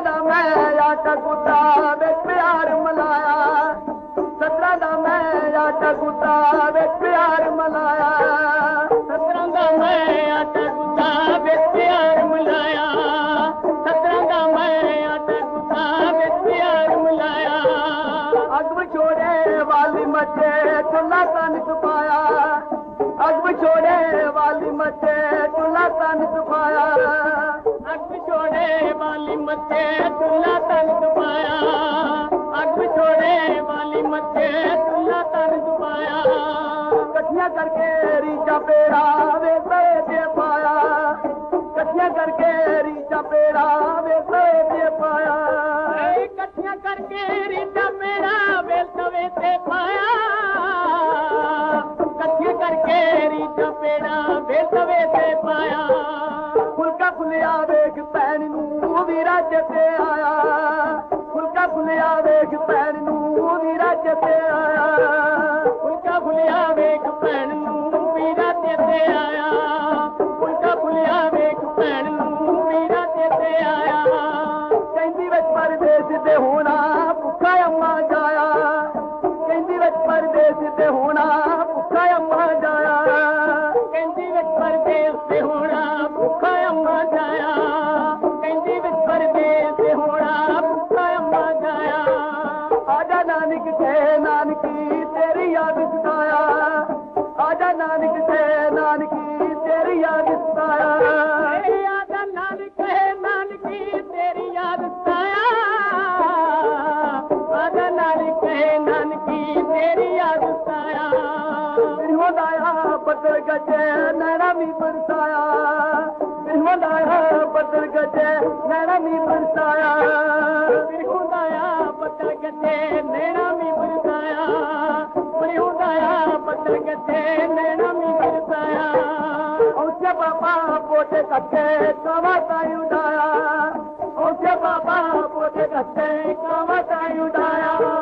दा मैं आटा गुद्दा वे प्यार मलाया, सतरा दा मैं आटा गुद्दा वे प्यार मलाया, सतरा दा मैं आटा गुद्दा वे प्यार मलाया, सतरा दा मैं आटा गुद्दा वे प्यार मलाया। अग विछोड़े वाली मचे चुल्हा तन छुपाया, अग विछोड़े वाली मचे चुल्हा तन छुपाया, अग विछोड़े वाली मचे चुल्हा तन छुपाया, अग विछोड़े वाली मचे चुल्हा तन छुपाया। कठिया करके रीचा पेड़ा वे दे पाया, कठिया करके रीचा पेड़ा वे दे पाया, कठिया करके रीचा पेड़ा वे तवे ते पाया, कठिया करके रीचा पेड़ा वे तवे ते पाया। फुलका फुलिया वेख भैन नूं वीरा चेते आया, फुलका फुलिया वेख भैन नूं वीरा चेते आया, फुलका फुलिया वेख भैन नूं वीरा चेते आया, फुलका फुलिया वेख भैन नूं वीरा चेते आया। कहंदी विच परदेस ते होना भुखा अम्मा जाया, कहंदी विच परदेस ते होना भुखा अम्मा जाया, कहंदी विच परदेस ते होना भुखा अम्मा जाया, कहंदी विच परदेस ते होना भुखा अम्मा जाया। आजा नानक से नानकी तेरी याद सताया, आजा नानक से नानकी तेरी याद सताया, आजा नानक है नानकी तेरी याद सताया, आजा नानक है नानकी तेरी याद सताया। होदाया बदल गजे नैना मी बरसाया, होदाया बदल गजे नैना मी बरसाया, होदाया बदल गजे नैना मी बरसाया, होदाया बदल गजे नैना मी बरसाया। औसे बाबा पोते कटे कावा ताई उड़ाया, औसे बाबा पोते कटे कावा ताई उड़ाया।